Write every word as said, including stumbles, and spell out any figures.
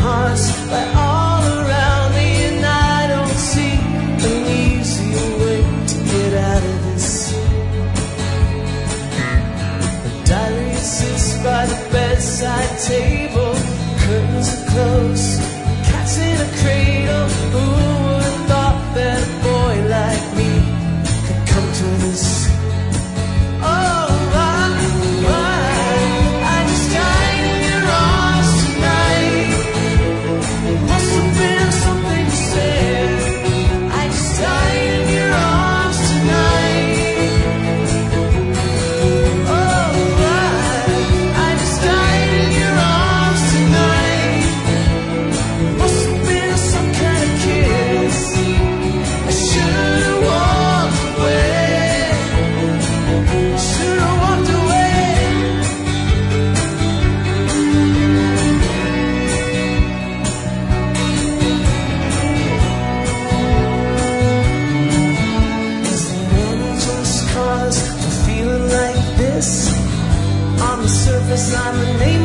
hearts lie all around me, and I don't see an easier way to get out of this. The diary sits by the bedside table, curtains are closed, cats in a cradle. Who would have thought that a boy like me could come to this? Oh, I, I, I just died in your arms tonight. Must have been something you said. I just died in your arms tonight. Oh, I, I just died in your arms tonight. Must have been some kind of kiss. I should have walked away. Should have walked away. Is there any just cause for feeling like this? On the surface I'm a name